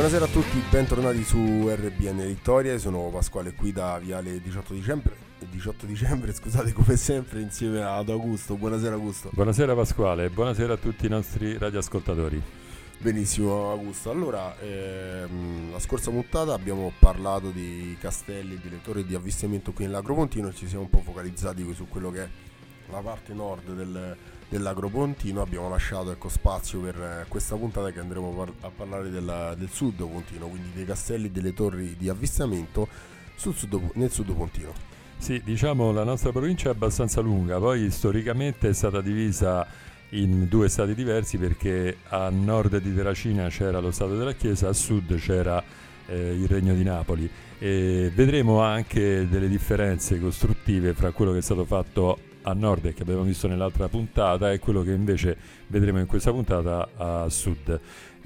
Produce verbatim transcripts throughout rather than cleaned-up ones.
Buonasera a tutti, bentornati su R B N Vittoria. Sono Pasquale qui da Viale diciotto dicembre, diciotto dicembre, scusate, come sempre insieme ad Augusto. Buonasera Augusto. Buonasera Pasquale, buonasera a tutti i nostri radioascoltatori. Benissimo Augusto, allora ehm, la scorsa puntata abbiamo parlato di castelli e delle torri di avvistamento qui nell'Agropontino e ci siamo un po' focalizzati su quello che è la parte nord del, dell'Agropontino. Abbiamo lasciato ecco, spazio per questa puntata che andremo par- a parlare della, del sud Pontino, quindi dei castelli e delle torri di avvistamento sul sud, nel sud Pontino. Sì, diciamo la nostra provincia è abbastanza lunga, poi storicamente è stata divisa in due stati diversi perché a nord di Terracina c'era lo Stato della Chiesa, a sud c'era eh, il Regno di Napoli, e vedremo anche delle differenze costruttive fra quello che è stato fatto a nord e che abbiamo visto nell'altra puntata e quello che invece vedremo in questa puntata a sud.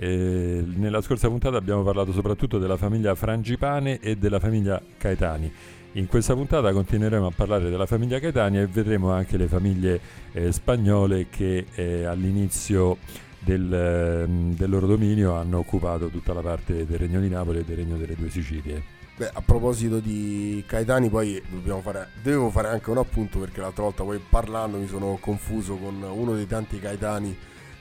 E nella scorsa puntata abbiamo parlato soprattutto della famiglia Frangipane e della famiglia Caetani. In questa puntata continueremo a parlare della famiglia Caetani e vedremo anche le famiglie eh, spagnole che eh, all'inizio del, eh, del loro dominio hanno occupato tutta la parte del Regno di Napoli e del Regno delle Due Sicilie. Beh, a proposito di Caetani, poi dobbiamo fare, devo fare anche un appunto perché l'altra volta poi parlando mi sono confuso con uno dei tanti Caetani,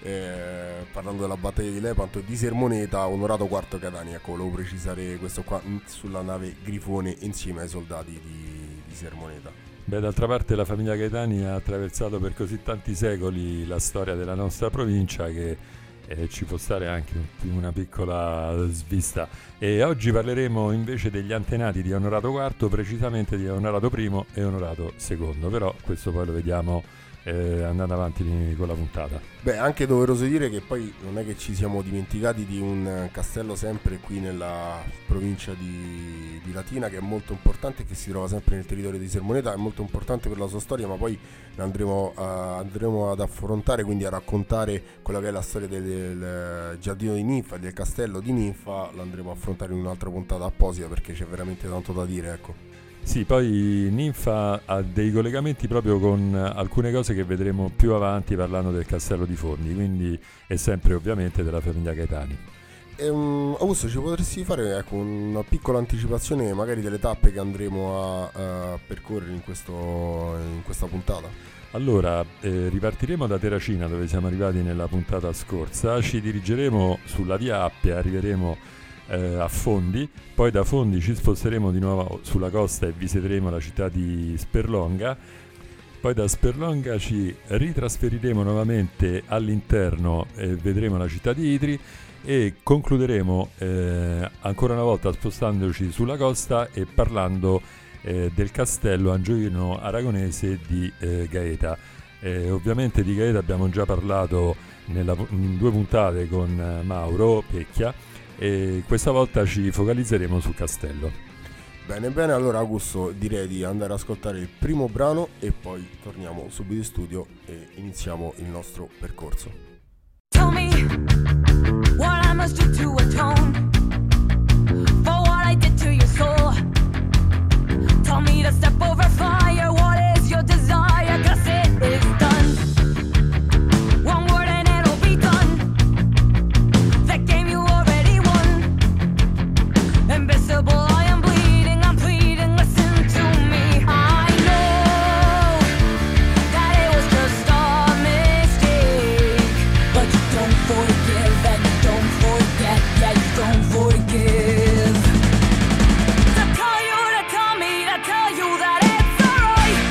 eh, parlando della battaglia di Lepanto e di Sermoneta, Onorato quarto Caetani. Ecco, volevo precisare questo qua sulla nave Grifone insieme ai soldati di, di Sermoneta. Beh, d'altra parte la famiglia Caetani ha attraversato per così tanti secoli la storia della nostra provincia che eh, ci può stare anche una piccola svista. E oggi parleremo invece degli antenati di Onorato quarto, precisamente di Onorato primo e Onorato secondo, però questo poi lo vediamo eh, andando avanti con la puntata. Beh, anche doveroso dire che poi non è che ci siamo dimenticati di un castello sempre qui nella provincia di, di Latina, che è molto importante, che si trova sempre nel territorio di Sermoneta, è molto importante per la sua storia, ma poi andremo, uh, andremo ad affrontare, quindi a raccontare quella che è la storia del, del giardino di Ninfa, del castello di Ninfa. Lo andremo a affrontare in un'altra puntata apposita perché c'è veramente tanto da dire, ecco. Sì, poi Ninfa ha dei collegamenti proprio con alcune cose che vedremo più avanti parlando del castello di Forni, quindi è sempre ovviamente della famiglia Caetani. Ehm, Augusto, ci potresti fare ecco, una piccola anticipazione magari delle tappe che andremo a, a percorrere in, questo, in questa puntata? Allora, eh, ripartiremo da Terracina dove siamo arrivati nella puntata scorsa, ci dirigeremo sulla via Appia, arriveremo Eh, a Fondi, poi da Fondi ci sposteremo di nuovo sulla costa e visiteremo la città di Sperlonga, poi da Sperlonga ci ritrasferiremo nuovamente all'interno e vedremo la città di Itri e concluderemo eh, ancora una volta spostandoci sulla costa e parlando eh, del castello angioino aragonese di eh, Gaeta. Eh, ovviamente di Gaeta abbiamo già parlato nella, in due puntate con eh, Mauro Pecchia, e questa volta ci focalizzeremo sul castello. Bene, bene, allora Augusto direi di andare ad ascoltare il primo brano e poi torniamo subito in studio e iniziamo il nostro percorso. Tell me what I must do to atone for what I did to your soul. Tell me to step over fire, what is your desire, 'cause it is done. One word and it'll be done. That game you already won. Invisible, I am bleeding, I'm pleading, listen to me. I know that it was just a mistake, but you don't forgive and you don't forget, yeah, you don't forgive. To tell you, to tell me, to tell you that it's alright.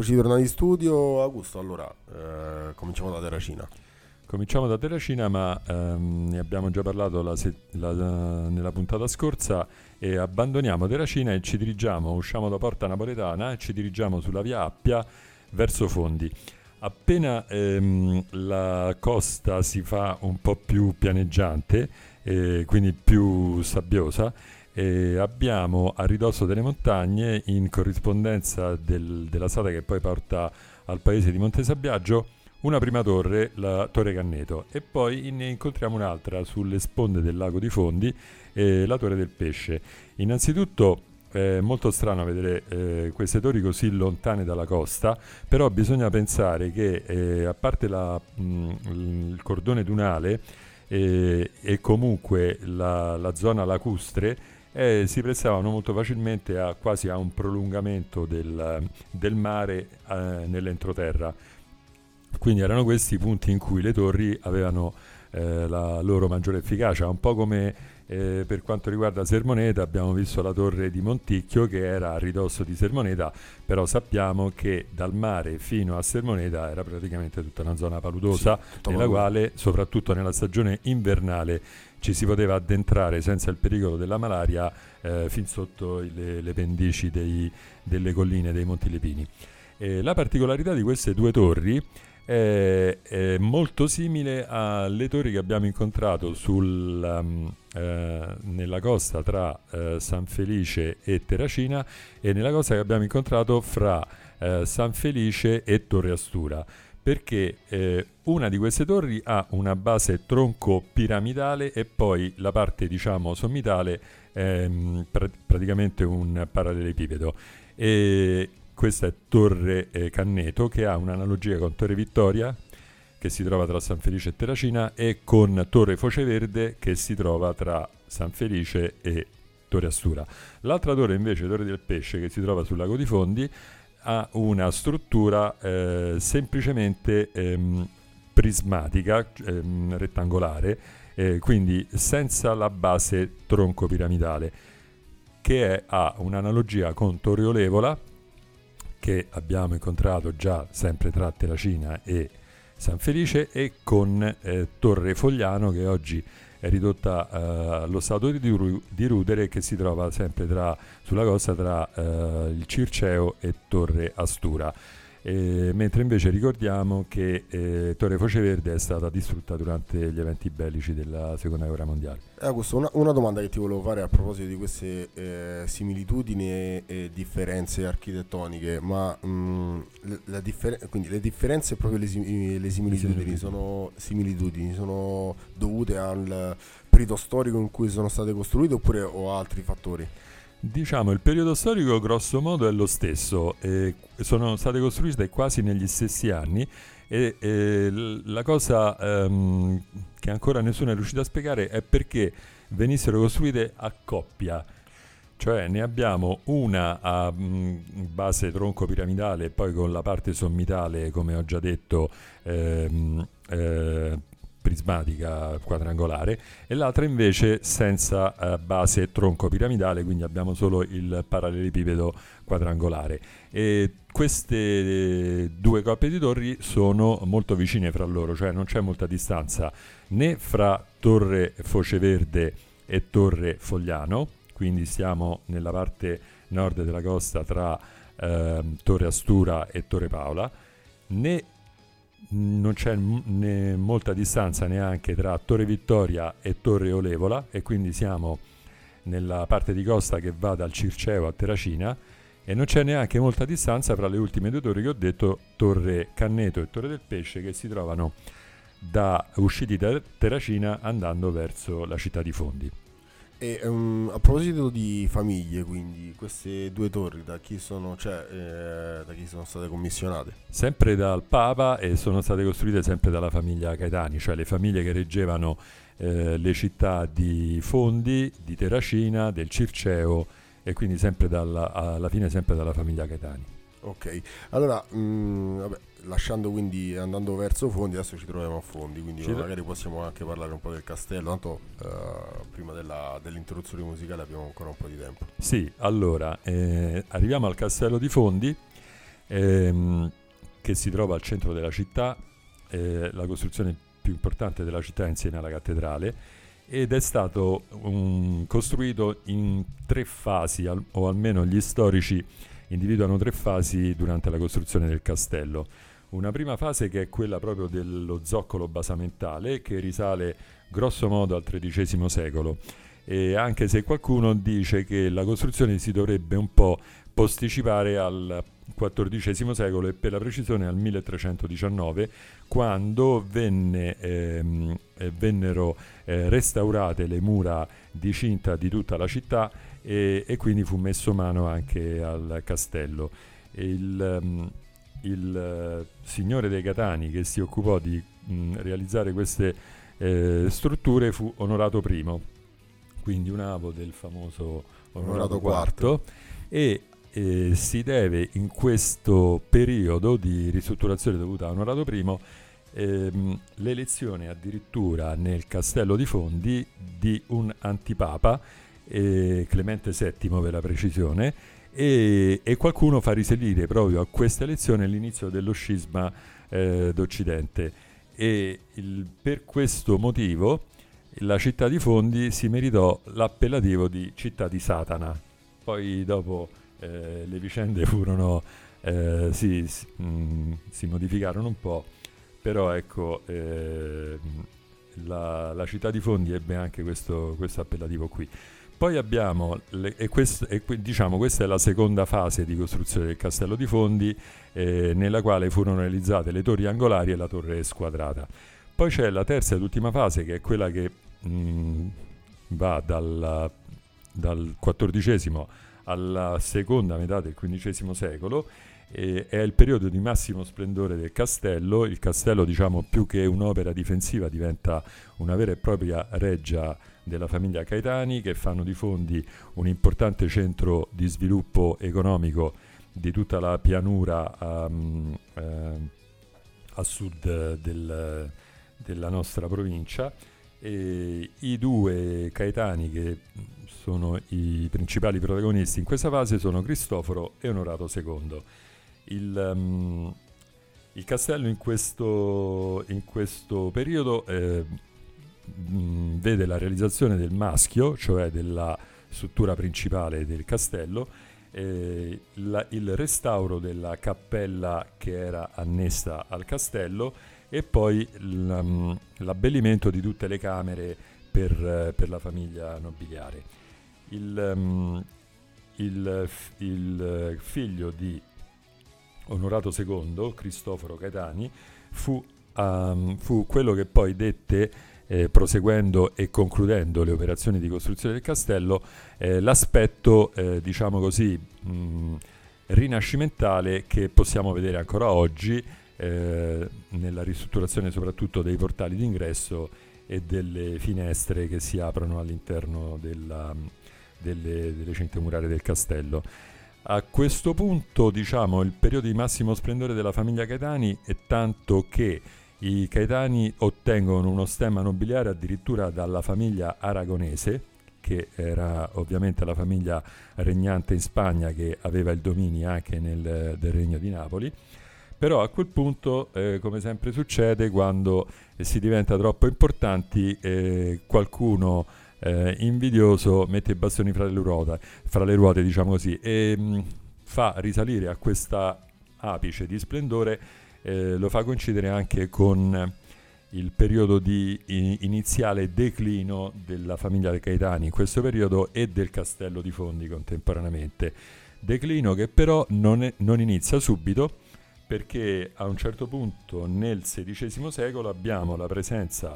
Eccoci tornati in studio. Augusto, allora eh, cominciamo da Terracina. Cominciamo da Terracina, ma ehm, ne abbiamo già parlato la se- la, la, nella puntata scorsa, e abbandoniamo Terracina e ci dirigiamo, usciamo da Porta Napoletana e ci dirigiamo sulla via Appia verso Fondi. Appena ehm, la costa si fa un po' più pianeggiante, eh, quindi più sabbiosa, e abbiamo a ridosso delle montagne, in corrispondenza del, della strada che poi porta al paese di Montesabbiaggio, una prima torre, la Torre Canneto, e poi ne incontriamo un'altra sulle sponde del lago di Fondi, eh, la Torre del Pesce. Innanzitutto è molto strano vedere eh, queste torri così lontane dalla costa, però bisogna pensare che eh, a parte la, mh, il cordone dunale eh, e comunque la, la zona lacustre, eh, si prestavano molto facilmente a quasi a un prolungamento del, del mare eh, nell'entroterra. Quindi erano questi i punti in cui le torri avevano eh, la loro maggiore efficacia, un po' come eh, per quanto riguarda Sermoneta. Abbiamo visto la torre di Monticchio che era a ridosso di Sermoneta, però sappiamo che dal mare fino a Sermoneta era praticamente tutta una zona paludosa, sì, nella paludo. Quale, soprattutto nella stagione invernale, ci si poteva addentrare senza il pericolo della malaria eh, fin sotto le, le pendici dei, delle colline dei Monti Lepini. E la particolarità di queste due torri è, è molto simile alle torri che abbiamo incontrato sul, um, eh, nella costa tra eh, San Felice e Terracina, e nella costa che abbiamo incontrato fra eh, San Felice e Torre Astura, perché eh, una di queste torri ha una base tronco piramidale e poi la parte, diciamo, sommitale è mh, pr- praticamente un parallelepipedo. E questa è Torre eh, Canneto, che ha un'analogia con Torre Vittoria, che si trova tra San Felice e Terracina, e con Torre Foce Verde, che si trova tra San Felice e Torre Astura. L'altra torre invece, Torre del Pesce, che si trova sul lago di Fondi, ha una struttura eh, semplicemente ehm, prismatica, ehm, rettangolare, eh, quindi senza la base tronco piramidale, che è, ha un'analogia con Torre Olevola, che abbiamo incontrato già sempre tra Terracina e San Felice, e con eh, Torre Fogliano, che oggi è ridotta eh, allo stato di, ru- di rudere, che si trova sempre tra, sulla costa tra eh, il Circeo e Torre Astura. E, mentre invece ricordiamo che eh, Torre Foce Verde è stata distrutta durante gli eventi bellici della Seconda Guerra Mondiale. Eh, Augusto, una, una domanda che ti volevo fare a proposito di queste eh, similitudini e, e differenze architettoniche, ma mh, le, la differ- quindi le differenze e proprio le, sim- le similitudini sono, similitudini sono dovute al periodo storico in cui sono state costruite, oppure o altri fattori? Diciamo, il periodo storico grosso modo è lo stesso, eh, sono state costruite quasi negli stessi anni, e, e la cosa ehm, che ancora nessuno è riuscito a spiegare è perché venissero costruite a coppia. Cioè ne abbiamo una a mh, base tronco piramidale e poi con la parte sommitale, come ho già detto, ehm, eh, prismatica quadrangolare, e l'altra invece senza eh, base tronco piramidale, quindi abbiamo solo il parallelepipedo quadrangolare. E queste due coppie di torri sono molto vicine fra loro, cioè non c'è molta distanza né fra Torre Foce Verde e Torre Fogliano, quindi stiamo nella parte nord della costa tra eh, Torre Astura e Torre Paola, né non c'è né molta distanza neanche tra Torre Vittoria e Torre Olevola, e quindi siamo nella parte di costa che va dal Circeo a Terracina, e non c'è neanche molta distanza fra le ultime due torri che ho detto, Torre Canneto e Torre del Pesce, che si trovano da usciti da Terracina andando verso la città di Fondi. E um, a proposito di famiglie, quindi queste due torri da chi sono, cioè, eh, da chi sono state commissionate? Sempre dal Papa, e sono state costruite sempre dalla famiglia Caetani, cioè le famiglie che reggevano eh, le città di Fondi, di Terracina, del Circeo, e quindi sempre dalla, alla fine sempre dalla famiglia Caetani. Ok, allora mh, vabbè, lasciando quindi, andando verso Fondi, adesso ci troviamo a Fondi, quindi Ci magari possiamo anche parlare un po' del castello, tanto uh, prima della, dell'interruzione musicale abbiamo ancora un po' di tempo. Sì, allora, eh, arriviamo al castello di Fondi, ehm, che si trova al centro della città, eh, la costruzione più importante della città insieme alla cattedrale, ed è stato um, costruito in tre fasi, al, o almeno gli storici individuano tre fasi durante la costruzione del castello. Una prima fase che è quella proprio dello zoccolo basamentale, che risale grosso modo al tredicesimo secolo, e anche se qualcuno dice che la costruzione si dovrebbe un po' posticipare al quattordicesimo secolo e per la precisione al milletrecentodiciannove, quando venne, ehm, vennero eh, restaurate le mura di cinta di tutta la città e, e quindi fu messo mano anche al castello. Il, um, il uh, signore dei Catani che si occupò di mh, realizzare queste eh, strutture fu Onorato I, quindi un avo del famoso Onorato, Onorato quarto, e eh, si deve in questo periodo di ristrutturazione dovuta a Onorato I ehm, l'elezione addirittura nel Castello di Fondi di un antipapa, eh, Clemente settimo per la precisione, e, e qualcuno fa risalire proprio a questa elezione l'inizio dello scisma eh, d'Occidente, e il, per questo motivo la città di Fondi si meritò l'appellativo di città di Satana. Poi dopo eh, le vicende furono eh, si, si, mh, si modificarono un po', però ecco eh, la, la città di Fondi ebbe anche questo, questo appellativo qui. Poi abbiamo, le, e, quest, e diciamo questa è la seconda fase di costruzione del Castello di Fondi, eh, nella quale furono realizzate le torri angolari e la torre squadrata. Poi c'è la terza ed ultima fase, che è quella che mh, va dal, dal quattordicesimo alla seconda metà del quindicesimo secolo, e è il periodo di massimo splendore del castello. Il castello, diciamo, più che un'opera difensiva, diventa una vera e propria reggia della famiglia Caetani, che fanno di Fondi un importante centro di sviluppo economico di tutta la pianura um, eh, a sud del, della nostra provincia. E i due Caetani che sono i principali protagonisti in questa fase sono Cristoforo e Onorato secondo. Il, um, il castello in questo, in questo periodo eh, mh, vede la realizzazione del maschio, cioè della struttura principale del castello, eh, la, il restauro della cappella che era annessa al castello, e poi l, l'abbellimento di tutte le camere per, per la famiglia nobiliare. Il, um, il, il figlio di Onorato secondo, Cristoforo Caetani, fu, um, fu quello che poi dette, eh, proseguendo e concludendo le operazioni di costruzione del castello, eh, l'aspetto, eh, diciamo così, mh, rinascimentale che possiamo vedere ancora oggi, eh, nella ristrutturazione soprattutto dei portali d'ingresso e delle finestre che si aprono all'interno della, delle, delle cinghie murarie del castello. A questo punto, diciamo, il periodo di massimo splendore della famiglia Caetani è tanto che i Caetani ottengono uno stemma nobiliare addirittura dalla famiglia aragonese, che era ovviamente la famiglia regnante in Spagna, che aveva il dominio anche nel del Regno di Napoli. Però a quel punto, eh, come sempre succede, quando eh, si diventa troppo importanti, eh, qualcuno eh, invidioso mette i bastoni fra le ruote, fra le ruote diciamo così, e mh, fa risalire a questa apice di splendore, eh, lo fa coincidere anche con il periodo di i, iniziale declino della famiglia dei Caetani in questo periodo e del Castello di Fondi contemporaneamente. Declino che però non, è, non inizia subito, perché a un certo punto nel sedicesimo secolo abbiamo la presenza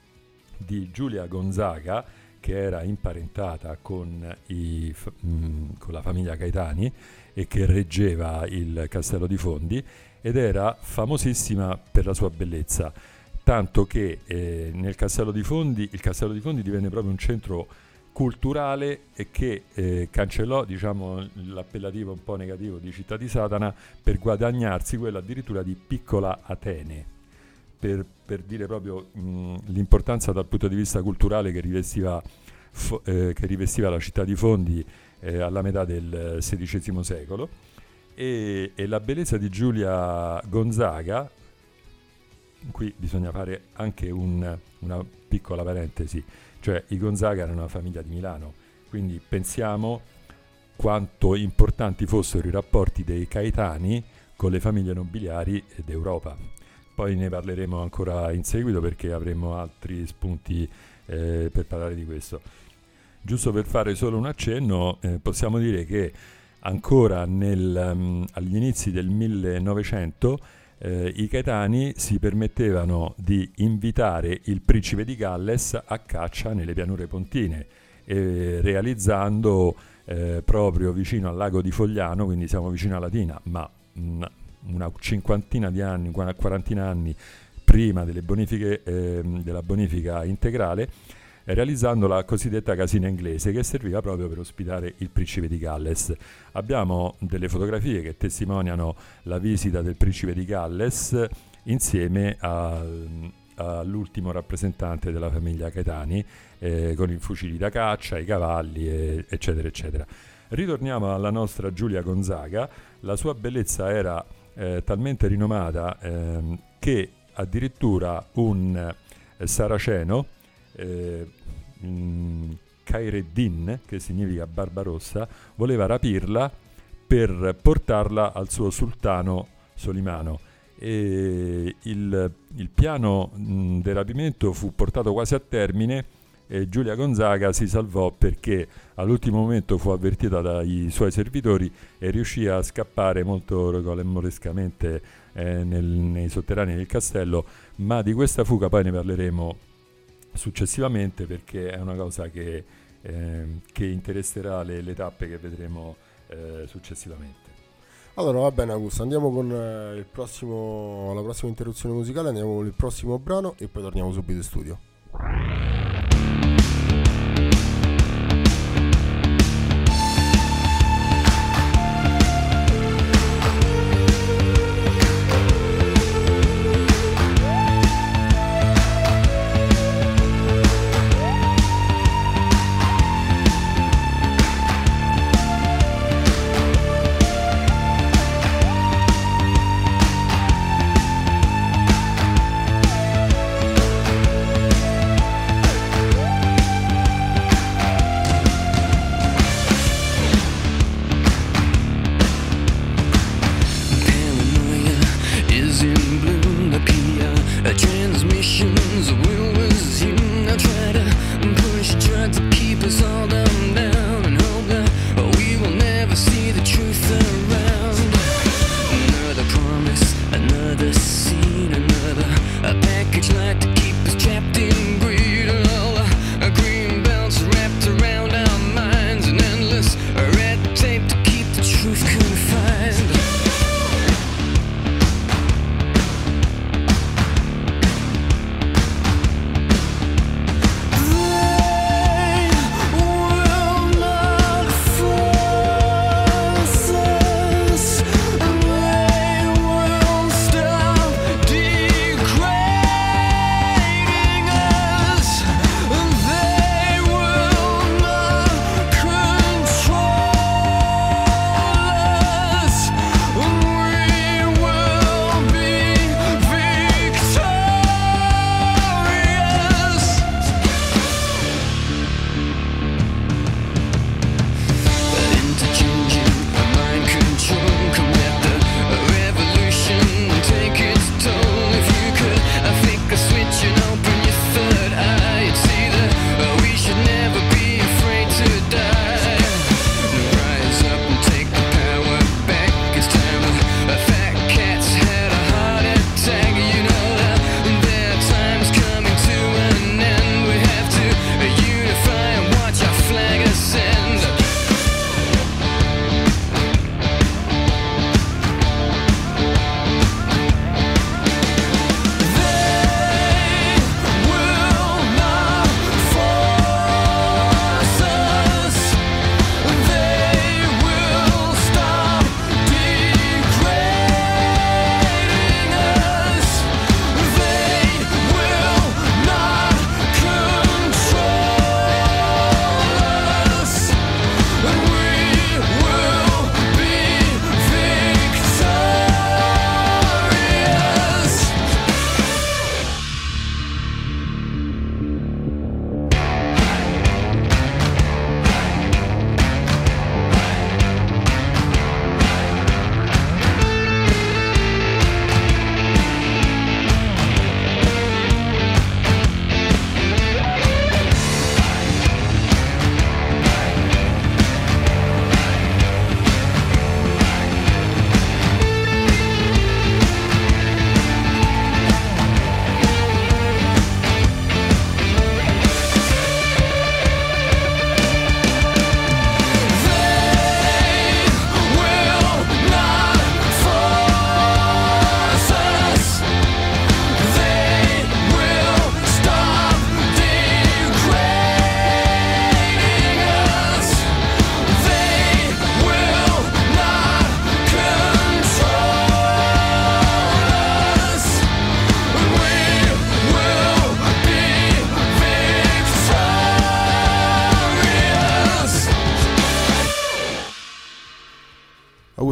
di Giulia Gonzaga, che era imparentata con, i, mh, con la famiglia Caetani e che reggeva il Castello di Fondi, ed era famosissima per la sua bellezza, tanto che eh, nel Castello di Fondi, il Castello di Fondi divenne proprio un centro culturale e che eh, cancellò, diciamo, l'appellativo un po' negativo di città di Satana per guadagnarsi quello addirittura di piccola Atene, per, per dire proprio mh, l'importanza dal punto di vista culturale che rivestiva, fo- eh, che rivestiva la città di Fondi eh, alla metà del sedicesimo secolo. e, e la bellezza di Giulia Gonzaga, qui bisogna fare anche un, una piccola parentesi, cioè i Gonzaga erano una famiglia di Milano, quindi pensiamo quanto importanti fossero i rapporti dei Caetani con le famiglie nobiliari d'Europa. Poi ne parleremo ancora in seguito perché avremo altri spunti eh, per parlare di questo. Giusto per fare solo un accenno, eh, possiamo dire che ancora nel, um, agli inizi del millenovecento eh, i Caetani si permettevano di invitare il principe di Galles a caccia nelle pianure pontine, eh, realizzando eh, proprio vicino al lago di Fogliano, quindi siamo vicino a Latina, ma mh, una cinquantina di anni, una quarantina anni prima delle bonifiche, eh, della bonifica integrale, realizzando la cosiddetta casina inglese che serviva proprio per ospitare il principe di Galles. Abbiamo delle fotografie che testimoniano la visita del principe di Galles insieme a, all'ultimo rappresentante della famiglia Caetani, eh, con i fucili da caccia, i cavalli, eh, eccetera eccetera. Ritorniamo alla nostra Giulia Gonzaga. La sua bellezza era eh, talmente rinomata eh, che addirittura un eh, saraceno, Eh, Khaireddin, che significa Barbarossa, voleva rapirla per portarla al suo sultano Solimano, e il, il piano mh, del rapimento fu portato quasi a termine e Giulia Gonzaga si salvò perché all'ultimo momento fu avvertita dai suoi servitori e riuscì a scappare molto regolamosamente eh, nel, nei sotterranei del castello, ma di questa fuga poi ne parleremo successivamente perché è una cosa che, eh, che interesserà le, le tappe che vedremo eh, successivamente. Allora va bene Augusto, andiamo con eh, il prossimo, la prossima interruzione musicale, andiamo con il prossimo brano e poi torniamo subito in studio. Thank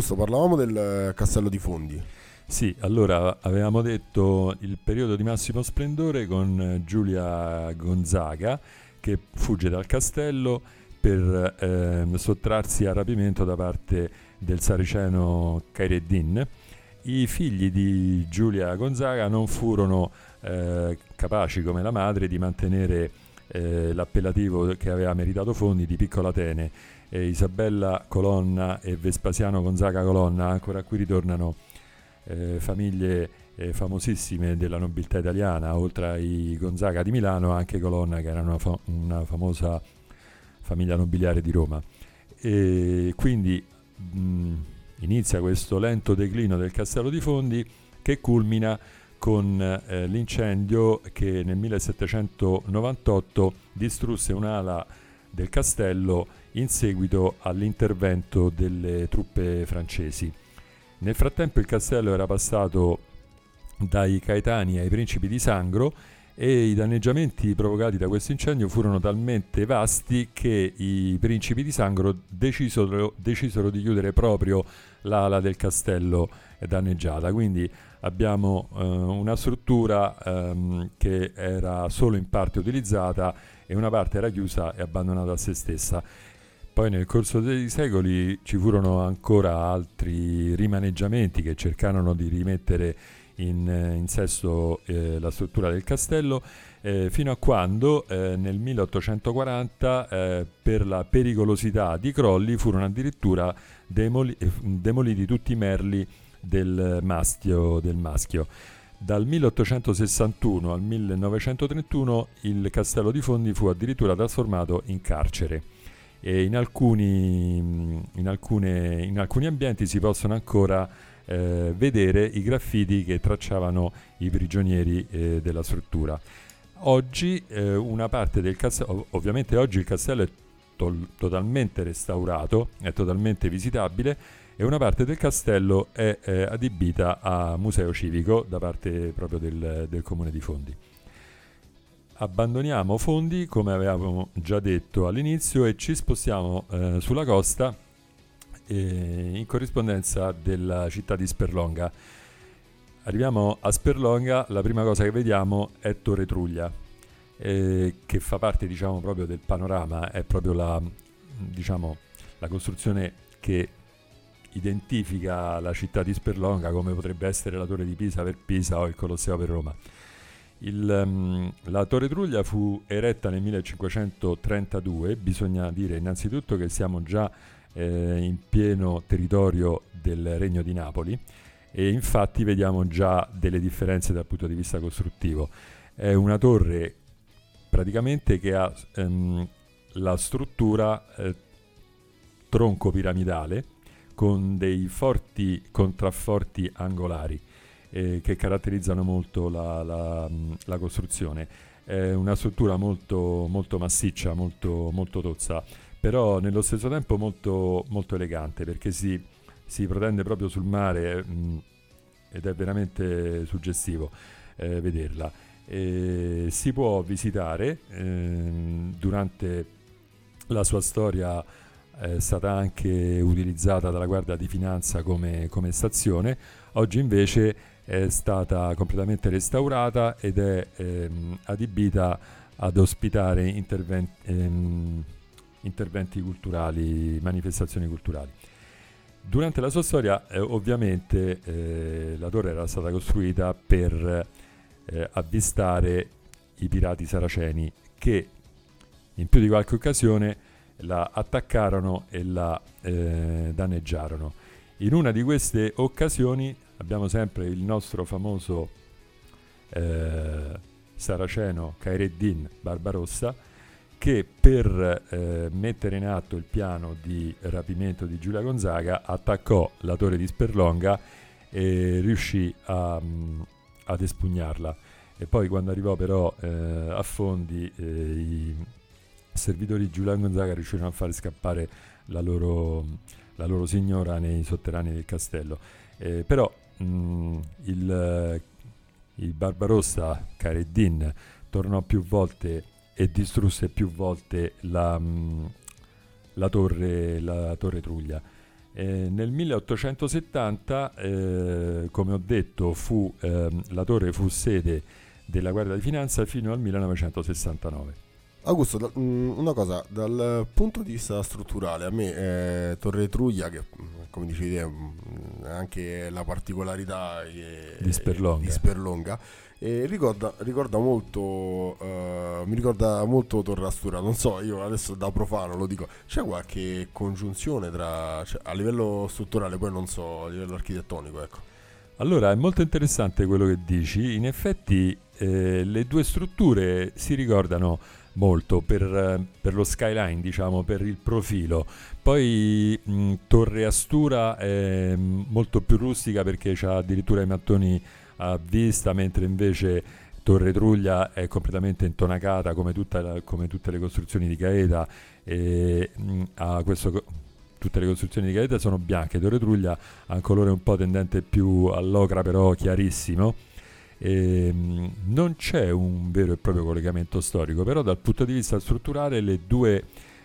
Augusto, parlavamo del eh, Castello di Fondi. Sì, allora avevamo detto il periodo di massimo splendore con eh, Giulia Gonzaga che fugge dal castello per eh, sottrarsi al rapimento da parte del saraceno Khaireddin. I figli di Giulia Gonzaga non furono eh, capaci come la madre di mantenere eh, l'appellativo che aveva meritato Fondi di Piccola Atene. Eh, Isabella Colonna e Vespasiano Gonzaga Colonna, ancora qui ritornano eh, famiglie eh, famosissime della nobiltà italiana, oltre ai Gonzaga di Milano anche Colonna, che era una, fa- una famosa famiglia nobiliare di Roma. E quindi mh, inizia questo lento declino del Castello di Fondi che culmina con eh, l'incendio che nel millesettecentonovantotto distrusse un'ala del castello in seguito all'intervento delle truppe francesi. Nel frattempo il castello era passato dai Caetani ai principi di Sangro e i danneggiamenti provocati da questo incendio furono talmente vasti che i principi di Sangro decisero, decisero di chiudere proprio l'ala del castello danneggiata. Quindi abbiamo eh, una struttura ehm, che era solo in parte utilizzata e una parte era chiusa e abbandonata a se stessa. Poi nel corso dei secoli ci furono ancora altri rimaneggiamenti che cercarono di rimettere in, in sesto eh, la struttura del castello, eh, fino a quando eh, nel milleottocentoquaranta eh, per la pericolosità di crolli furono addirittura demoli- eh, demoliti tutti i merli del mastio, del maschio. Dal milleottocentosessantuno al millenovecentotrentuno il Castello di Fondi fu addirittura trasformato in carcere. E in alcuni, in alcune, in alcuni ambienti si possono ancora Eh, vedere i graffiti che tracciavano i prigionieri eh, della struttura. Oggi eh, una parte del castello, ov- ovviamente oggi il castello è tol- totalmente restaurato, è totalmente visitabile e una parte del castello è eh, adibita a museo civico da parte proprio del, del comune di Fondi. Abbandoniamo Fondi, come avevamo già detto all'inizio, e ci spostiamo eh, sulla costa in corrispondenza della città di Sperlonga. Arriviamo a Sperlonga, la prima cosa che vediamo è Torre Truglia, eh, che fa parte, diciamo, proprio del panorama, è proprio la, diciamo, la costruzione che identifica la città di Sperlonga, come potrebbe essere la Torre di Pisa per Pisa o il Colosseo per Roma. Il, um, la Torre Truglia fu eretta nel millecinquecentotrentadue. Bisogna dire innanzitutto che siamo già Eh, in pieno territorio del Regno di Napoli e infatti vediamo già delle differenze dal punto di vista costruttivo. È una torre praticamente che ha ehm, la struttura eh, tronco piramidale con dei forti contrafforti angolari eh, che caratterizzano molto la, la, la costruzione. È una struttura molto, molto massiccia, molto, molto tozza, però nello stesso tempo molto, molto elegante, perché si, si protende proprio sul mare mh, ed è veramente suggestivo eh, vederla. E si può visitare, eh, durante la sua storia è stata anche utilizzata dalla Guardia di Finanza come, come stazione. Oggi invece è stata completamente restaurata ed è ehm, adibita ad ospitare interventi, ehm, interventi culturali, manifestazioni culturali. Durante la sua storia eh, ovviamente eh, la torre era stata costruita per eh, avvistare i pirati saraceni che in più di qualche occasione la attaccarono e la eh, danneggiarono. In una di queste occasioni abbiamo sempre il nostro famoso eh, saraceno Khaireddin Barbarossa, che per eh, mettere in atto il piano di rapimento di Giulia Gonzaga attaccò la torre di Sperlonga e riuscì a, mh, ad espugnarla. E poi quando arrivò però eh, a Fondi eh, i servitori di Giulia Gonzaga riuscirono a fare scappare la loro, la loro signora nei sotterranei del castello. Eh, però mh, il, il Barbarossa Khaireddin tornò più volte e distrusse più volte la, mh, la, torre, la torre Truglia. Eh, nel milleottocentosettanta, eh, come ho detto, fu, ehm, la torre fu sede della Guardia di Finanza fino al millenovecentosessantanove. Augusto, da- mh, una cosa, dal punto di vista strutturale, a me eh, Torre Truglia, che mh, come dicevi te, mh, è anche la particolarità eh, Di Sperlonga. di Sperlonga, eh, ricorda, ricorda molto, eh, mi ricorda molto Torre Astura, non so, io adesso da profano lo dico, c'è qualche congiunzione tra, cioè, a livello strutturale, poi non so, a livello architettonico, ecco. Allora, è molto interessante quello che dici. In effetti, eh, le due strutture si ricordano molto per, eh, per lo skyline, diciamo, per il profilo. Poi mh, Torre Astura è mh, molto più rustica perché c'ha addirittura i mattoni a vista, mentre invece Torre Truglia è completamente intonacata come, tutta la- come tutte le costruzioni di Gaeta, e mh, ha questo co- tutte le costruzioni di Gaeta sono bianche. Torre Truglia ha un colore un po' tendente più all'ocra, però chiarissimo. E, mh, non c'è un vero e proprio collegamento storico, però dal punto di vista strutturale le due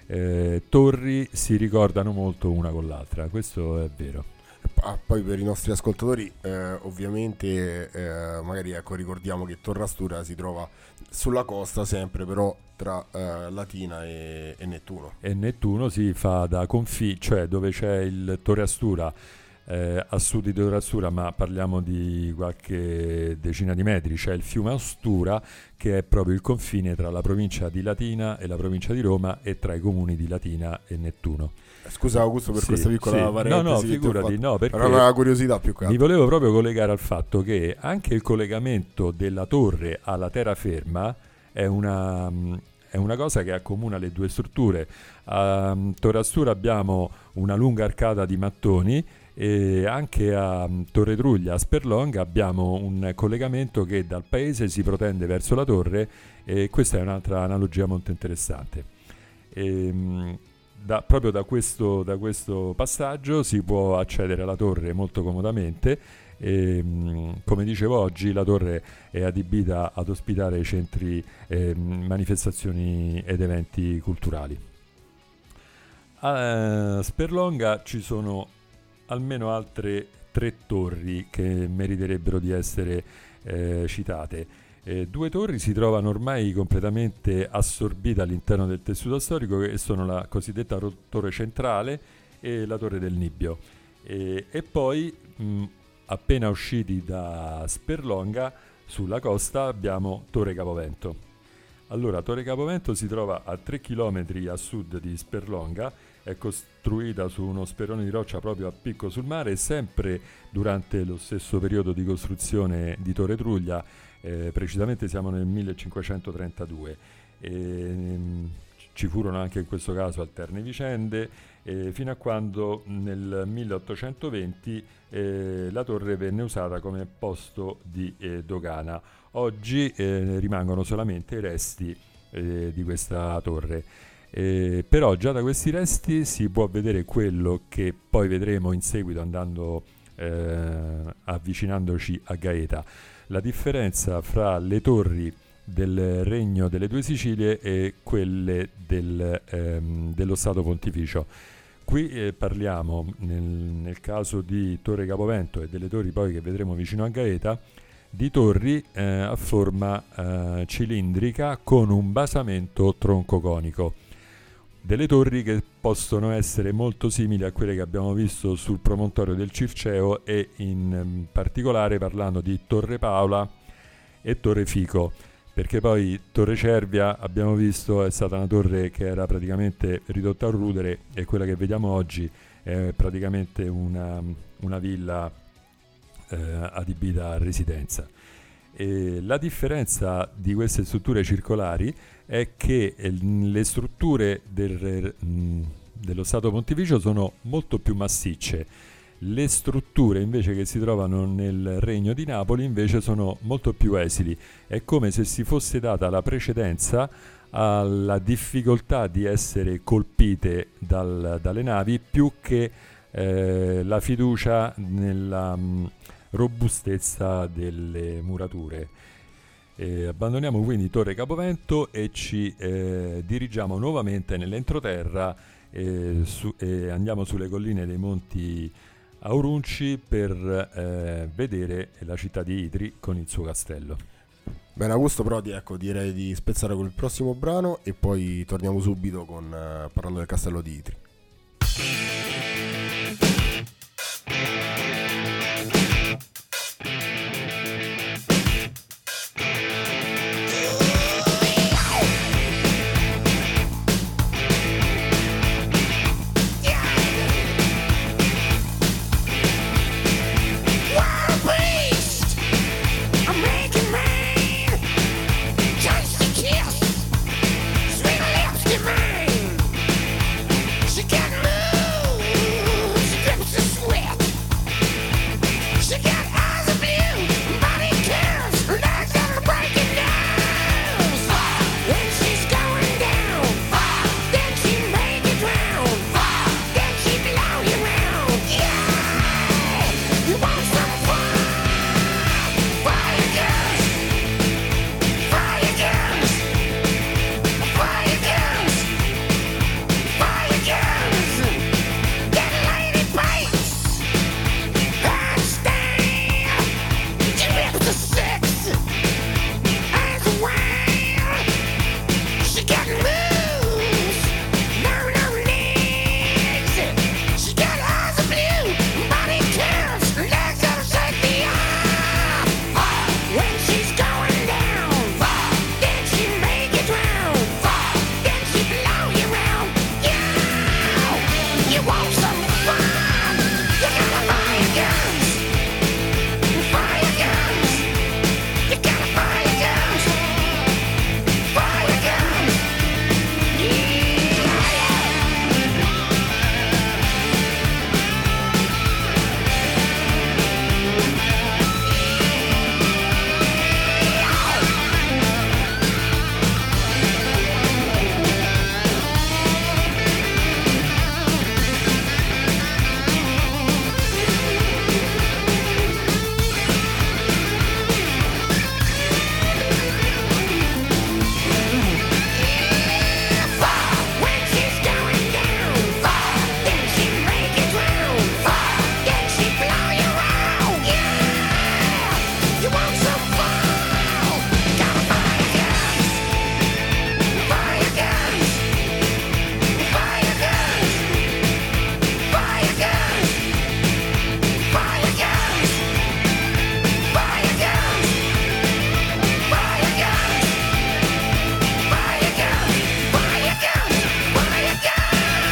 eh, torri si ricordano molto una con l'altra, questo è vero. Ah, poi per i nostri ascoltatori, eh, ovviamente, eh, magari ecco, ricordiamo che Torre Astura si trova sulla costa sempre, però tra eh, Latina e, e Nettuno. E Nettuno si fa da confine, cioè dove c'è il Torre Astura, eh, a sud di Torre Astura, ma parliamo di qualche decina di metri, c'è il fiume Astura, che è proprio il confine tra la provincia di Latina e la provincia di Roma, e tra i comuni di Latina e Nettuno. Scusa Augusto per Sì, questa piccola sì. parentesi. No, no, che ti ho figurati, fatto. no, perché Era una curiosità più che mi altro. volevo proprio collegare al fatto che anche il collegamento della torre alla terraferma è una, mh, è una cosa che accomuna le due strutture. A um, Torre Astura abbiamo una lunga arcata di mattoni, e anche a um, Torre Truglia, a Sperlonga, abbiamo un collegamento che dal paese si protende verso la torre, e questa è un'altra analogia molto interessante. E, mh, da, proprio da questo, da questo passaggio si può accedere alla torre molto comodamente. E, mh, come dicevo, oggi la torre è adibita ad ospitare centri, eh, manifestazioni ed eventi culturali. A Sperlonga ci sono almeno altre tre torri che meriterebbero di essere eh, citate. Eh, due torri si trovano ormai completamente assorbite all'interno del tessuto storico, che sono la cosiddetta ro- torre centrale e la torre del Nibbio. E, e poi, mh, appena usciti da Sperlonga, sulla costa abbiamo Torre Capovento. Allora, Torre Capovento si trova a tre chilometri a sud di Sperlonga, è costruita su uno sperone di roccia proprio a picco sul mare, e sempre durante lo stesso periodo di costruzione di Torre Truglia. Eh, precisamente siamo nel millecinquecentotrentadue. E, mh, ci furono anche in questo caso alterne vicende, eh, fino a quando nel milleottocentoventi eh, la torre venne usata come posto di eh, dogana. Oggi eh, rimangono solamente i resti eh, di questa torre. Eh, però già da questi resti si può vedere quello che poi vedremo in seguito andando eh, avvicinandoci a Gaeta. La differenza fra le torri del Regno delle Due Sicilie e quelle del, ehm, dello Stato Pontificio. Qui eh, parliamo, nel, nel caso di Torre Capovento e delle torri poi che vedremo vicino a Gaeta, di torri eh, a forma eh, cilindrica con un basamento troncoconico. Delle torri che possono essere molto simili a quelle che abbiamo visto sul promontorio del Circeo, e in particolare parlando di Torre Paola e Torre Fico, perché poi Torre Cervia, abbiamo visto, è stata una torre che era praticamente ridotta a rudere, e quella che vediamo oggi è praticamente una, una villa eh, adibita a residenza. E la differenza di queste strutture circolari è che eh, le strutture del, mh, dello Stato Pontificio sono molto più massicce. Le strutture invece che si trovano nel Regno di Napoli invece sono molto più esili. È come se si fosse data la precedenza alla difficoltà di essere colpite dal, dalle navi, più che eh, la fiducia nella mh, robustezza delle murature. Eh, abbandoniamo quindi Torre Capovento e ci eh, dirigiamo nuovamente nell'entroterra, e, su, e andiamo sulle colline dei Monti Aurunci per eh, vedere la città di Idri con il suo castello. Bene Augusto, però di- ecco, direi di spezzare con il prossimo brano e poi torniamo subito con, eh, parlando del castello di Idri. She got moves, she grips her sweat. She got eyes of blue, body curves, legs that are breaking nose. When she's going down, then she make you drown. Then she blow you round. Yeah, you want some fun? Fire girls, fire girls, fire girls, fire girls. That lady bites and stare. She rips the six as well. She got moves, no no legs. She got eyes of blue, body curves, legs that'll shake the earth. When she's going down, then she make you drown. Then she blow you round. Yeah, you want some fun? You gotta fire guns, fire guns. You gotta fire guns, fire guns. Yeah. When she's going down, then she make you drown. Then she blow you round. Yeah, you want some fun? Gotta fire guns, fire guns, fire guns, fire guns, fire guns, fire guns, fire guns, fire guns, fire guns, fire guns.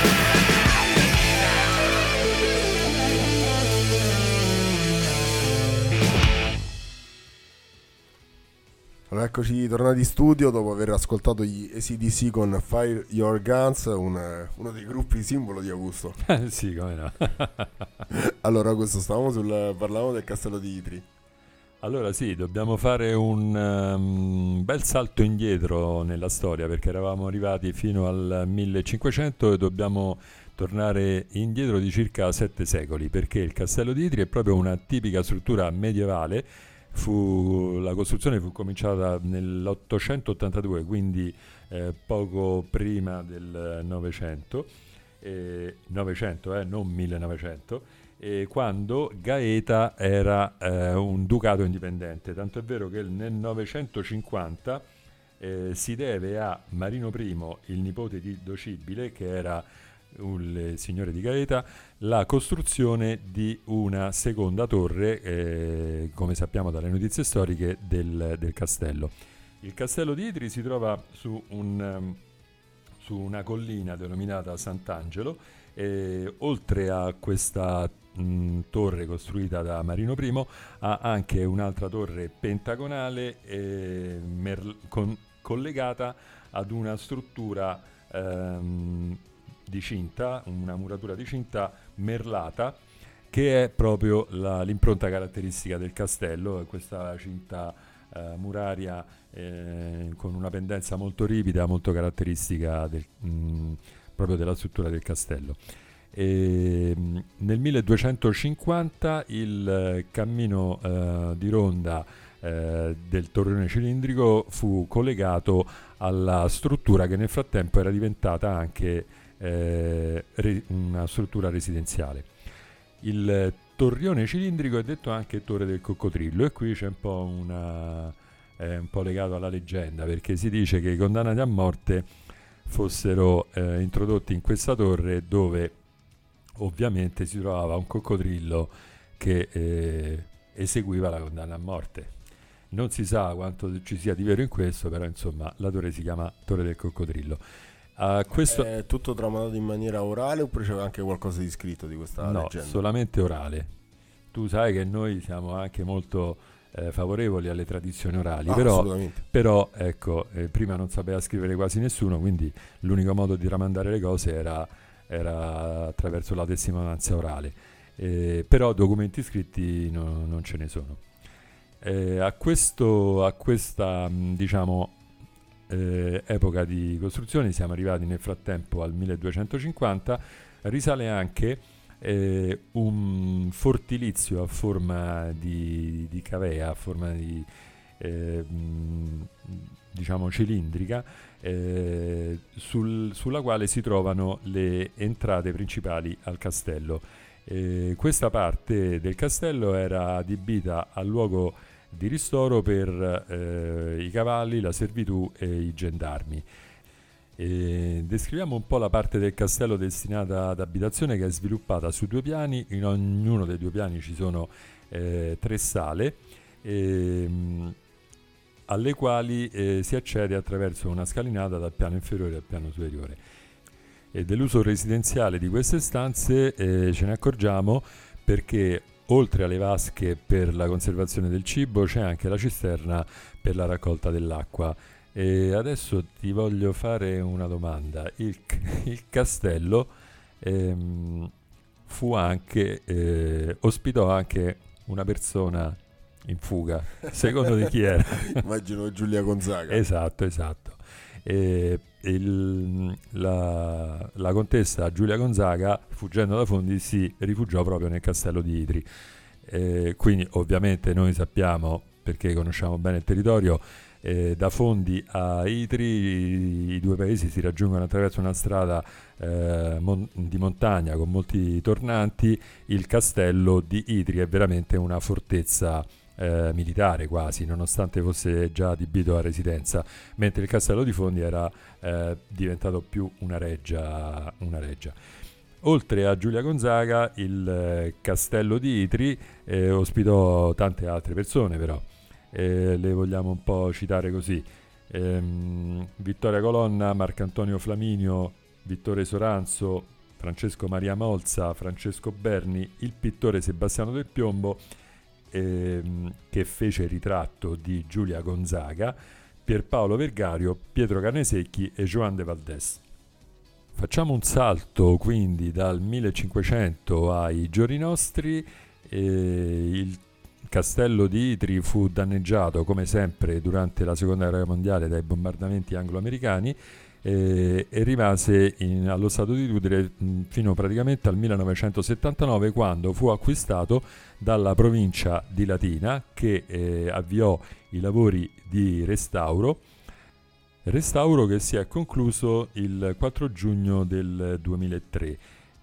Allora eccoci tornati in studio dopo aver ascoltato gli A C D C con Fire Your Guns, un, eh, uno dei gruppi simbolo di Augusto. Sì, come no. Allora Augusto, stavamo sul, parlavamo del castello di Idri. Allora sì, dobbiamo fare un um, bel salto indietro nella storia perché eravamo arrivati fino al millecinquecento e dobbiamo tornare indietro di circa sette secoli perché il castello di Idri è proprio una tipica struttura medievale. Fu, la costruzione fu cominciata nell'ottocentottantadue, quindi eh, poco prima del Novecento, eh, novecento, eh, non millenovecento, e quando Gaeta era eh, un ducato indipendente, tanto è vero che nel novecentocinquanta eh, si deve a Marino I, il nipote di Docibile, che era il signore di Gaeta, la costruzione di una seconda torre, eh, come sappiamo dalle notizie storiche, del, del castello. Il castello di Idri si trova su, un, um, su una collina denominata Sant'Angelo, e oltre a questa mh, torre costruita da Marino I ha anche un'altra torre pentagonale eh, mer- con- collegata ad una struttura ehm, di cinta, una muratura di cinta merlata, che è proprio la, l'impronta caratteristica del castello, questa cinta eh, muraria eh, con una pendenza molto ripida, molto caratteristica del, mh, proprio della struttura del castello. E, mh, nel milleduecentocinquanta il eh, cammino eh, di ronda eh, del torrione cilindrico fu collegato alla struttura che nel frattempo era diventata anche eh, re- una struttura residenziale. Il torrione cilindrico è detto anche Torre del Coccodrillo, e qui c'è un po' una è un po' legato alla leggenda, perché si dice che i condannati a morte fossero eh, introdotti in questa torre, dove ovviamente si trovava un coccodrillo che eh, eseguiva la condanna a morte. Non si sa quanto ci sia di vero in questo, però insomma la torre si chiama Torre del Coccodrillo. Uh, questo È tutto tramutato in maniera orale oppure c'è anche qualcosa di scritto di questa no, leggenda? solamente orale. Tu sai che noi siamo anche molto eh, favorevoli alle tradizioni orali, Ah, però, assolutamente. però ecco, eh, prima non sapeva scrivere quasi nessuno, quindi l'unico modo di tramandare le cose era, era attraverso la testimonianza orale. Eh, però documenti scritti no, non ce ne sono. Eh, a, questo, a questa mh, diciamo eh, epoca di costruzione siamo arrivati nel frattempo al milleduecentocinquanta. Risale anche eh, un fortilizio a forma di, di cavea, a forma di eh, mh, diciamo cilindrica, eh, sul, sulla quale si trovano le entrate principali al castello. Eh, questa parte del castello era adibita a luogo di ristoro per eh, i cavalli, la servitù e i gendarmi. E descriviamo un po' la parte del castello destinata ad abitazione, che è sviluppata su due piani. In ognuno dei due piani ci sono eh, tre sale, ehm, alle quali eh, si accede attraverso una scalinata dal piano inferiore al piano superiore. E dell'uso residenziale di queste stanze eh, ce ne accorgiamo perché oltre alle vasche per la conservazione del cibo c'è anche la cisterna per la raccolta dell'acqua. E adesso ti voglio fare una domanda. Il, il castello ehm, fu anche eh, ospitò anche una persona in fuga. Secondo di chi era? Immagino Giulia Gonzaga. Esatto, esatto. E il, la, la contessa Giulia Gonzaga, fuggendo da Fondi, si rifugiò proprio nel castello di Idri. E quindi ovviamente noi sappiamo, perché conosciamo bene il territorio, eh, da Fondi a Idri i, i due paesi si raggiungono attraverso una strada eh, mon- di montagna con molti tornanti. Il castello di Idri è veramente una fortezza Eh, militare quasi, nonostante fosse già adibito a residenza, mentre il castello di Fondi era eh, diventato più una reggia, una reggia. Oltre a Giulia Gonzaga, il eh, castello di Idri eh, ospitò tante altre persone, però eh, le vogliamo un po' citare così: ehm, Vittoria Colonna, Marcantonio Flaminio, Vittore Soranzo, Francesco Maria Molza, Francesco Berni, il pittore Sebastiano del Piombo, Ehm, che fece il ritratto di Giulia Gonzaga, Pierpaolo Vergario, Pietro Canesecchi e Joan de Valdés. Facciamo un salto quindi dal millecinquecento ai giorni nostri. Eh, il castello di Idri fu danneggiato come sempre durante la seconda guerra mondiale dai bombardamenti anglo-americani eh, e rimase in, allo stato di rudere mh, fino praticamente al millenovecentosettantanove, quando fu acquistato dalla provincia di Latina, che eh, avviò i lavori di restauro restauro che si è concluso il quattro giugno del duemilatré.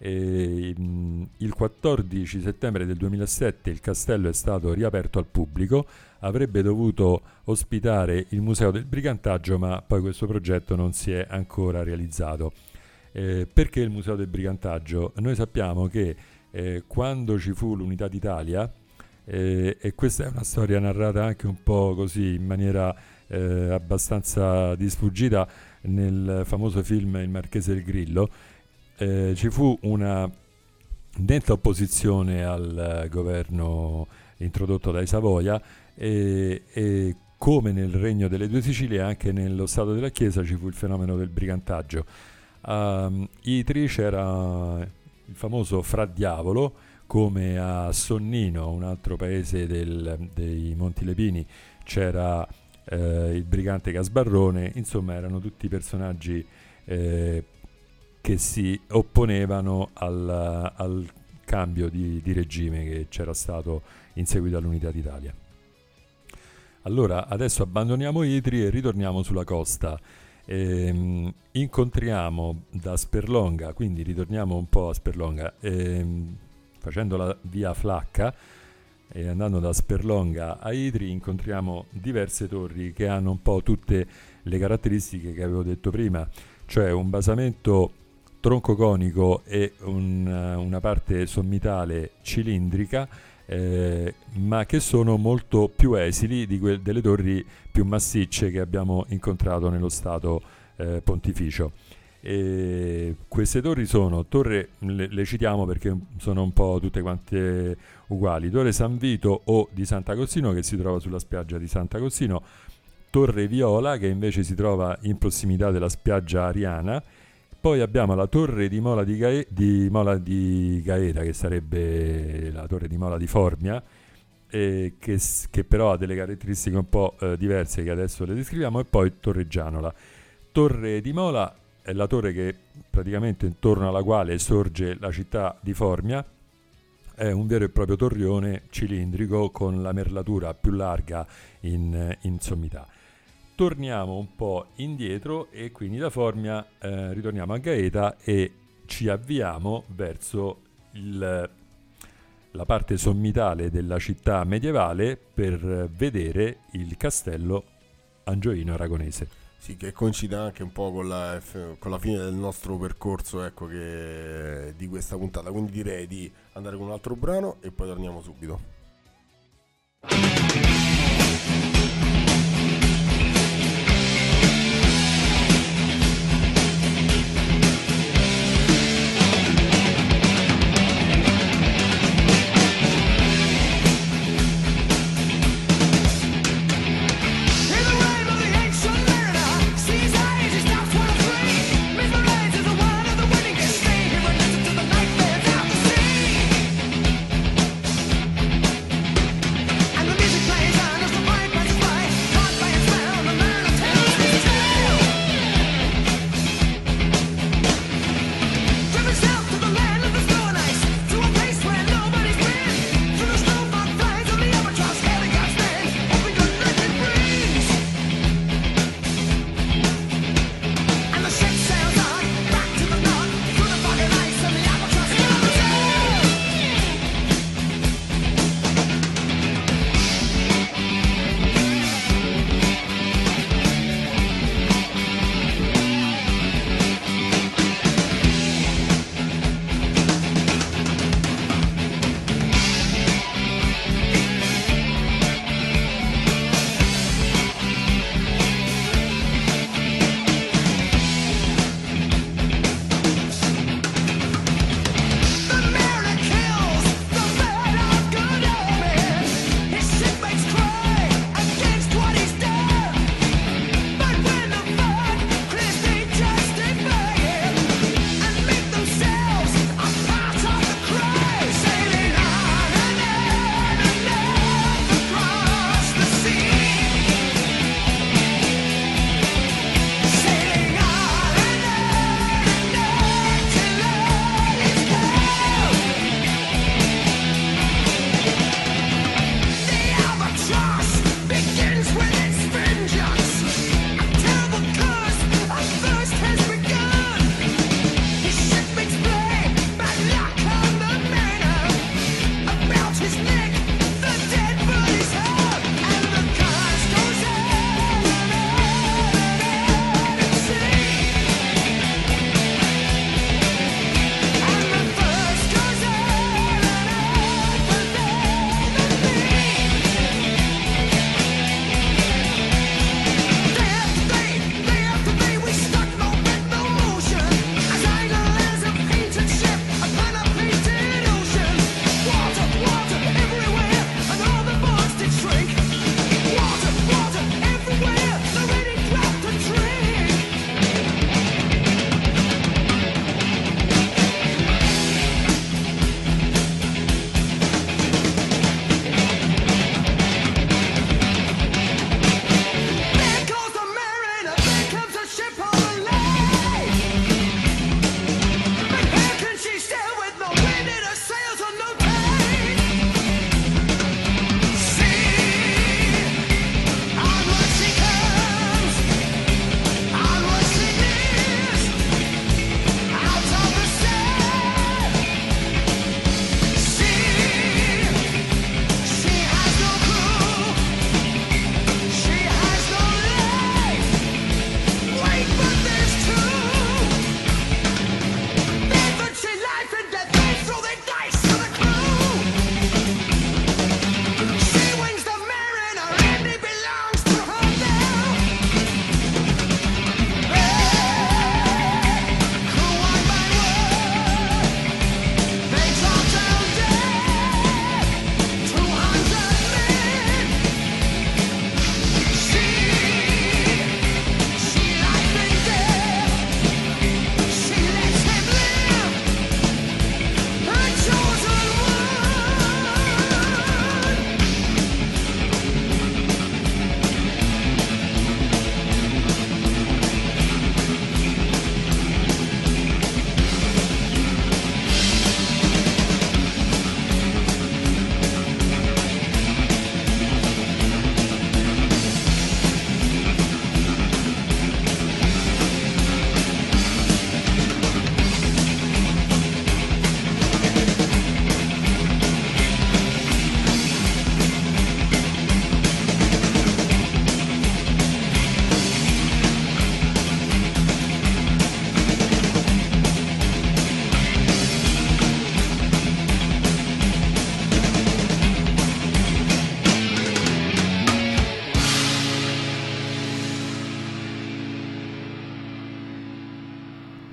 E, mh, il quattordici settembre del duemilasette il castello è stato riaperto al pubblico. Avrebbe dovuto ospitare il Museo del Brigantaggio, ma poi questo progetto non si è ancora realizzato. Eh, perché il Museo del Brigantaggio? Noi sappiamo che eh, quando ci fu l'Unità d'Italia, eh, e questa è una storia narrata anche un po' così in maniera eh, abbastanza di sfuggita nel famoso film Il Marchese del Grillo, eh, ci fu una netta opposizione al uh, governo introdotto dai Savoia, e, e come nel Regno delle Due Sicilie anche nello Stato della Chiesa ci fu il fenomeno del brigantaggio. A um, Idri c'era il famoso Fra Diavolo, come a Sonnino, un altro paese del, dei Monti Lepini, c'era eh, il brigante Gasbarrone. Insomma, erano tutti personaggi eh, che si opponevano al, al cambio di, di regime che c'era stato in seguito all'Unità d'Italia. Allora, adesso abbandoniamo Idri e ritorniamo sulla costa. Ehm, incontriamo da Sperlonga, quindi ritorniamo un po' a Sperlonga, ehm, facendo la via Flacca e andando da Sperlonga a Itri incontriamo diverse torri che hanno un po' tutte le caratteristiche che avevo detto prima, cioè un basamento troncoconico e un, una parte sommitale cilindrica, eh, ma che sono molto più esili di que- delle torri più massicce che abbiamo incontrato nello stato eh, pontificio. E queste torri sono torre, le, le citiamo perché sono un po' tutte quante uguali: Torre San Vito o di Sant'Agostino, che si trova sulla spiaggia di Sant'Agostino; Torre Viola, che invece si trova in prossimità della spiaggia Ariana. Poi abbiamo la torre di Mola di, Gae- di Mola di Gaeta, che sarebbe la torre di Mola di Formia, eh, che, s- che però ha delle caratteristiche un po' eh, diverse che adesso le descriviamo. E poi Torre Gianola. Torre di Mola è la torre che praticamente intorno alla quale sorge la città di Formia, è un vero e proprio torrione cilindrico con la merlatura più larga in, in sommità. Torniamo un po' indietro e quindi da Formia eh, ritorniamo a Gaeta e ci avviamo verso il, la parte sommitale della città medievale per vedere il castello Angioino Aragonese. Sì, che coincide anche un po' con la, con la fine del nostro percorso, ecco, che, di questa puntata. Quindi direi di andare con un altro brano e poi torniamo subito. And the music plays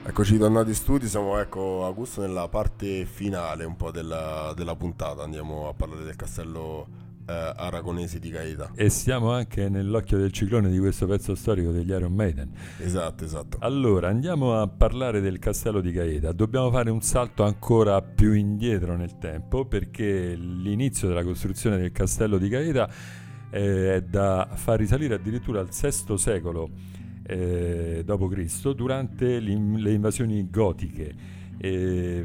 Eccoci tornati in studio, siamo ecco Augusto nella parte finale un po' della, della puntata, andiamo a parlare del castello eh, aragonese di Gaeta. E siamo anche nell'occhio del ciclone di questo pezzo storico degli Iron Maiden. Esatto, esatto. Allora, andiamo a parlare del castello di Gaeta. Dobbiamo fare un salto ancora più indietro nel tempo, perché l'inizio della costruzione del castello di Gaeta eh, è da far risalire addirittura al sesto secolo eh, dopo Cristo, durante le invasioni gotiche. E,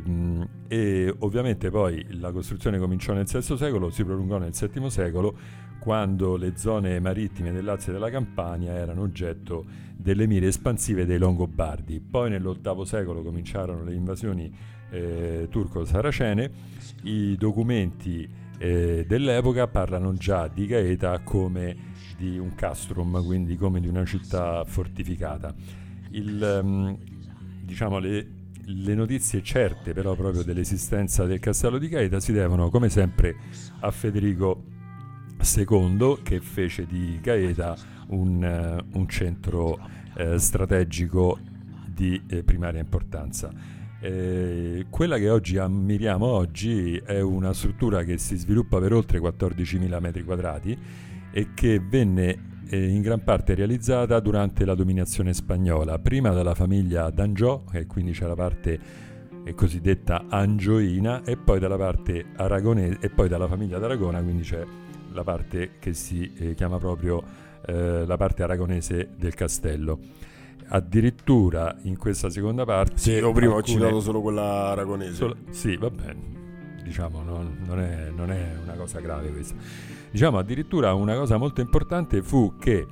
e ovviamente poi la costruzione cominciò nel sesto secolo, si prolungò nel settimo secolo, quando le zone marittime del Lazio e della Campania erano oggetto delle mire espansive dei Longobardi. Poi nell'ottavo secolo cominciarono le invasioni eh, turco-saracene. I documenti eh, dell'epoca parlano già di Gaeta come di un castrum, quindi come di una città fortificata. Il, um, diciamo le Le notizie certe però proprio dell'esistenza del castello di Gaeta si devono come sempre a Federico secondo, che fece di Gaeta un, uh, un centro uh, strategico di eh, primaria importanza. Eh, quella che oggi ammiriamo oggi è una struttura che si sviluppa per oltre quattordicimila metri quadrati e che venne in gran parte realizzata durante la dominazione spagnola, prima dalla famiglia d'Angiò, e quindi c'è la parte eh, cosiddetta angioina, e poi dalla parte aragonese, e poi dalla famiglia d'Aragona, quindi c'è la parte che si eh, chiama proprio eh, la parte aragonese del castello. Addirittura in questa seconda parte, sì, io prima alcune... ho citato solo quella aragonese. Solo... Sì, va bene, diciamo non, non, è, non è una cosa grave questa. Diciamo addirittura una cosa molto importante fu che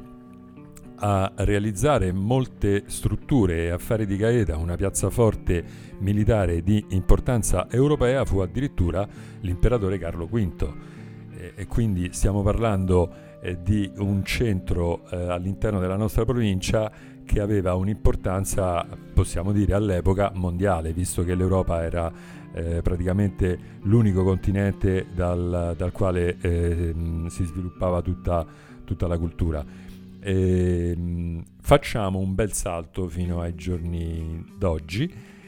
a realizzare molte strutture e a fare di Gaeta una piazzaforte militare di importanza europea fu addirittura l'imperatore Carlo V, e, e quindi stiamo parlando eh, di un centro eh, all'interno della nostra provincia che aveva un'importanza, possiamo dire all'epoca, mondiale, visto che l'Europa era Eh, praticamente l'unico continente dal, dal quale eh, si sviluppava tutta, tutta la cultura. E, mh, facciamo un bel salto fino ai giorni d'oggi,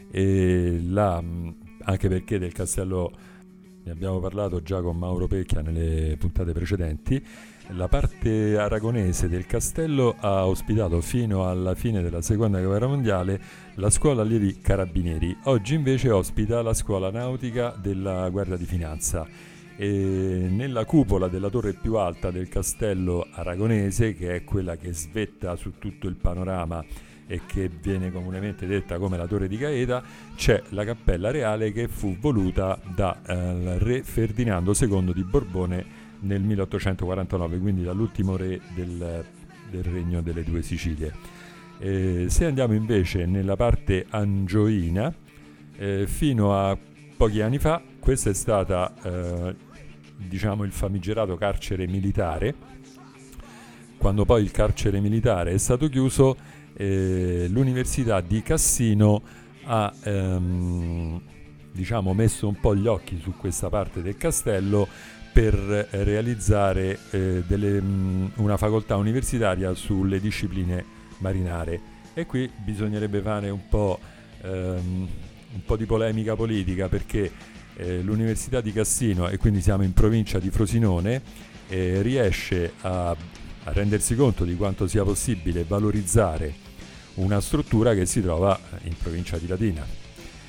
e la, mh, anche perché del castello ne abbiamo parlato già con Mauro Pecchia nelle puntate precedenti. La parte aragonese del castello ha ospitato fino alla fine della seconda guerra mondiale la scuola allievi carabinieri. Oggi invece ospita la scuola nautica della Guardia di Finanza. E nella cupola della torre più alta del castello aragonese, che è quella che svetta su tutto il panorama e che viene comunemente detta come la Torre di Gaeta, c'è la cappella reale che fu voluta da eh, re Ferdinando secondo di Borbone nel milleottocentoquarantanove, quindi dall'ultimo re del, del regno delle due Sicilie. Eh, se andiamo invece nella parte angioina, eh, fino a pochi anni fa questa è stata eh, diciamo il famigerato carcere militare. Quando poi il carcere militare è stato chiuso, eh, l'università di Cassino ha ehm, diciamo messo un po' gli occhi su questa parte del castello per realizzare eh, delle, mh, una facoltà universitaria sulle discipline marinare. E qui bisognerebbe fare un po', ehm, un po' di polemica politica, perché eh, l'Università di Cassino, e quindi siamo in provincia di Frosinone, eh, riesce a, a rendersi conto di quanto sia possibile valorizzare una struttura che si trova in provincia di Latina.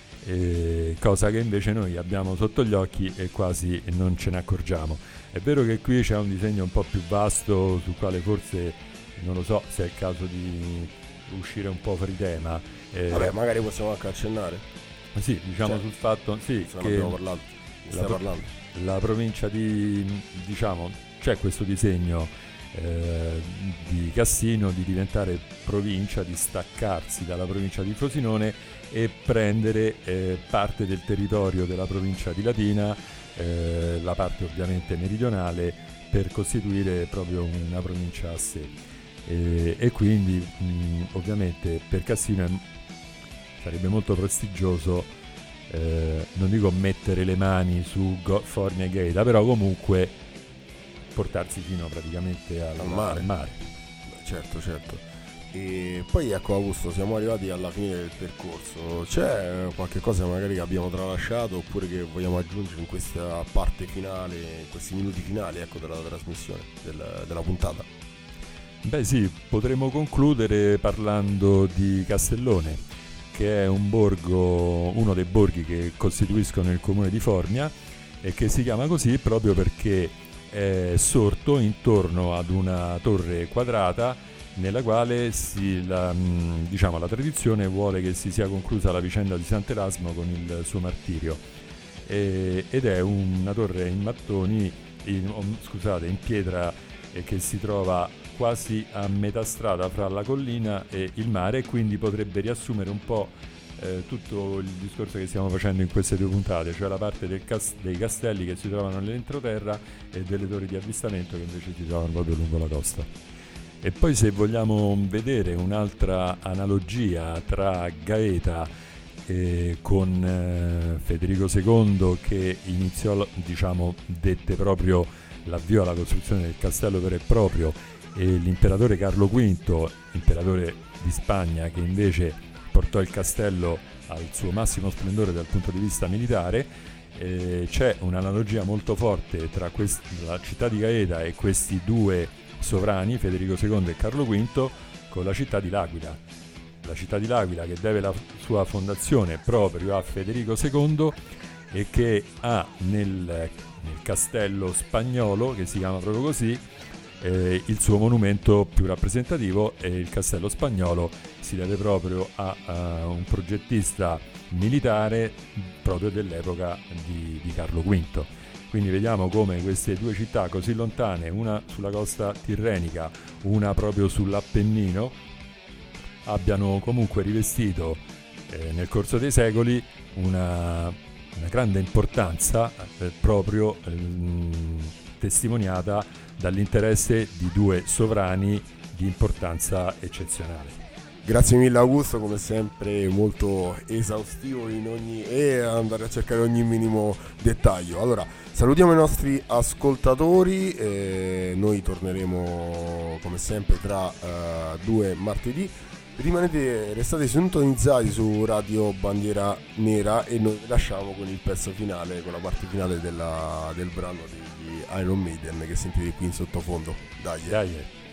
Eh, cosa che invece noi abbiamo sotto gli occhi e quasi non ce ne accorgiamo. È vero che qui c'è un disegno un po' più vasto, sul quale forse non lo so se è il caso di uscire un po' fuori tema. Eh, Vabbè, magari possiamo anche accennare. Sì, diciamo cioè, sul fatto sì, se che abbiamo parlato, stai la, parlando. la provincia di, diciamo, c'è questo disegno eh, di Cassino di diventare provincia, di staccarsi dalla provincia di Frosinone e prendere eh, parte del territorio della provincia di Latina, eh, la parte ovviamente meridionale, per costituire proprio una provincia a sé. E, e quindi mh, ovviamente per Cassino è, sarebbe molto prestigioso, eh, non dico mettere le mani su Go- Formia e Gaeta, però comunque portarsi fino praticamente al, Al mare. al mare. Beh, certo, certo. E poi ecco Augusto, siamo arrivati alla fine del percorso. C'è qualche cosa magari che abbiamo tralasciato oppure che vogliamo aggiungere in questa parte finale, in questi minuti finali, ecco, della trasmissione, del- della puntata? Beh sì, potremmo concludere parlando di Castellone, che è un borgo, uno dei borghi che costituiscono il comune di Formia e che si chiama così proprio perché è sorto intorno ad una torre quadrata nella quale si, la, mh, diciamo, la tradizione vuole che si sia conclusa la vicenda di Sant'Erasmo con il suo martirio. E- ed è una torre in mattoni, in, oh, scusate, in pietra, eh, che si trova quasi a metà strada fra la collina e il mare, e quindi potrebbe riassumere un po' eh, tutto il discorso che stiamo facendo in queste due puntate, cioè la parte del cas- dei castelli che si trovano nell'entroterra e delle torri di avvistamento che invece si trovano proprio lungo la costa. E poi, se vogliamo vedere un'altra analogia tra Gaeta eh, con eh, Federico secondo, che iniziò, diciamo, dette proprio l'avvio alla costruzione del castello vero e proprio, e l'imperatore Carlo V, imperatore di Spagna, che invece portò il castello al suo massimo splendore dal punto di vista militare, eh, c'è un'analogia molto forte tra quest- la città di Gaeta e questi due sovrani, Federico secondo e Carlo V, con la città di L'Aquila. La città di L'Aquila, che deve la sua fondazione proprio a Federico secondo e che ha nel, nel castello spagnolo, che si chiama proprio così, eh, il suo monumento più rappresentativo, e il castello spagnolo si deve proprio a, a un progettista militare proprio dell'epoca di, di Carlo V. Quindi vediamo come queste due città così lontane, una sulla costa tirrenica, una proprio sull'Appennino, abbiano comunque rivestito eh, nel corso dei secoli una, una grande importanza, eh, proprio ehm, testimoniata dall'interesse di due sovrani di importanza eccezionale. Grazie mille Augusto, come sempre molto esaustivo in ogni, e andare a cercare ogni minimo dettaglio. Allora, salutiamo i nostri ascoltatori, eh, noi torneremo come sempre tra uh, due martedì. Rimanete, restate sintonizzati su Radio Bandiera Nera e noi vi lasciamo con il pezzo finale, con la parte finale della, del brano degli Iron Maiden che sentite qui in sottofondo. Dai. Dai.